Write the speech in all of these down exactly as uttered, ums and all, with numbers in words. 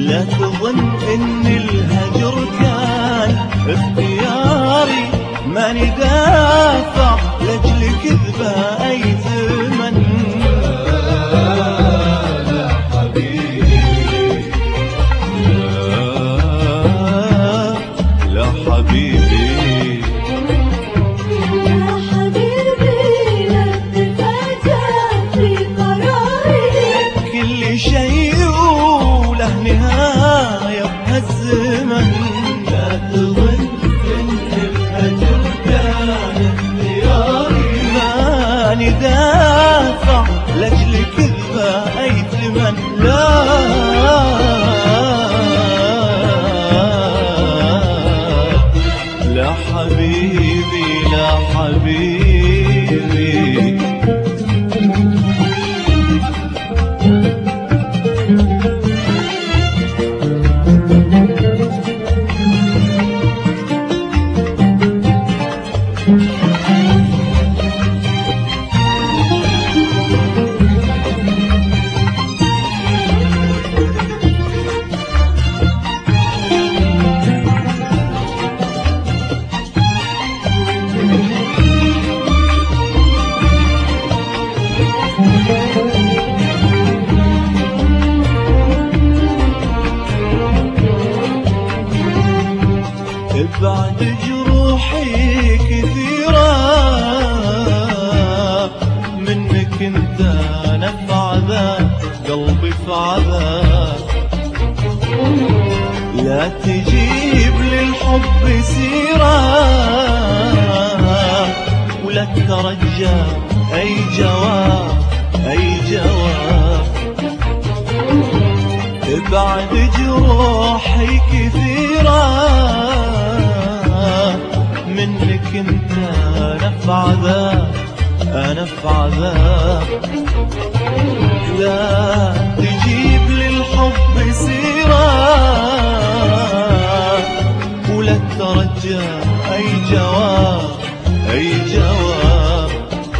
لا تظن ان الهجر كان اختياري، ماني دافع لاجل كذبة اي ثمن. لا حبيبي لا لا حبيبي شيء وله نهاية بهالزمن. لا تظن ان الهجر كان اختياري، ماني دافع لاجل كذبة اي ثمن. لا لا حبيبي لا حبيبي بعد جروحي كثيرة منك انت انا في عذاب، قلبي في عذاب. لا تجيب للحب سيرة ولا ترجى اي جواب اي جواب. بعد جروحي كثيرة منك انت انا في عذاب انا في عذاب. لا تجيب للحب سيرة ولا ترجى اي جواب اي جواب.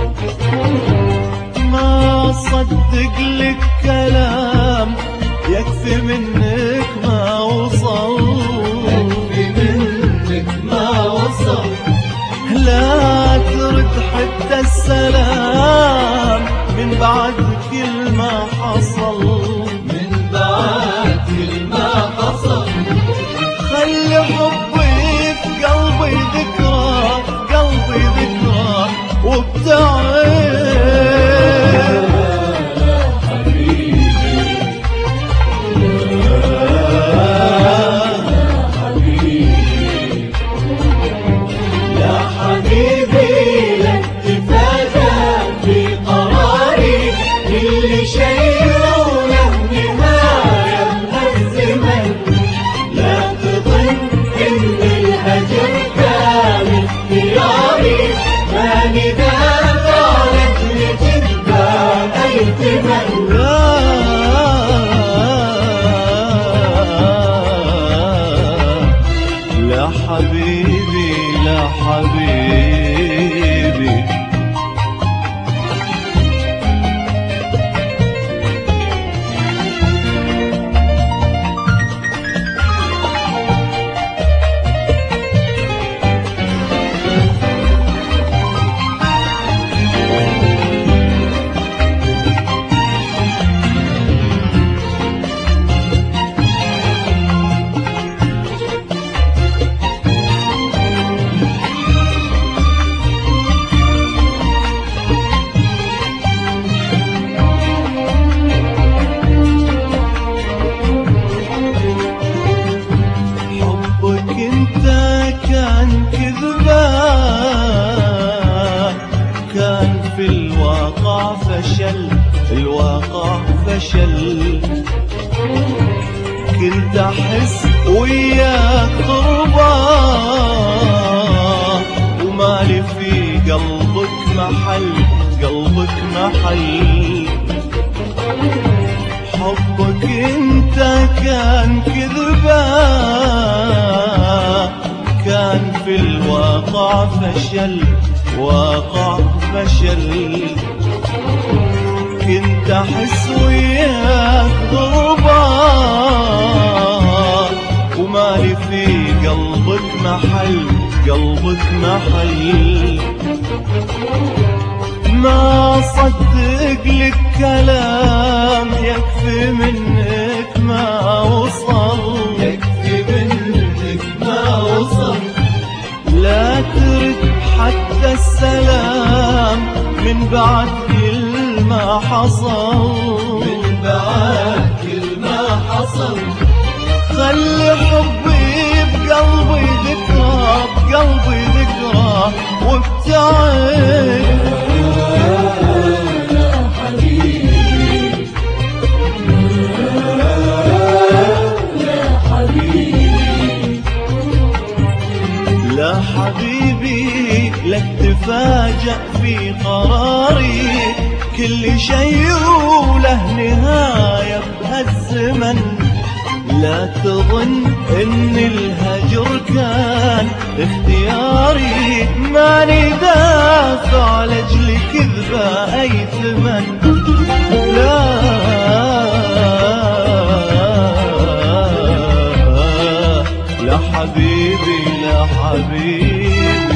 ما صدق لك كلام يكفي منك ما وصل، يكفي منك ما وصل. لا ترد حتى السلام من بعد كل ما حصل، من بعد كل ما حصل. خلي حبي في قلبي ذكرى، قلبي ذكرى وبتعب. لا حبيبي لا حبيبي في الواقع فشل، الواقع فشل. كنت أحس وياك قربة ومالي في قلبك محل، قلبك محل. حبك انت كان كذبة، كان في الواقع فشل، واقع فشل. كنت احس وياك غربة محل قلبك محل. ما صدق لك كلام يكفي منك ما وصل، يكفي منك ما وصل. لا ترد حتى السلام من بعد كل ما حصل، من بعد كل ما حصل. خلي حبي بقلبي ذكرى، بقلبي ذكرى وابتعد. يا حبيبي يا حبيبي. لا حبيبي لك تفاجأ في قراري، كل شيء وله نهاية بهالزمن. لا تظن ان الهجر كان اختياري، ماني دافع لاجل كذبة اي ثمن. لا لا حبيبي لا حبيبي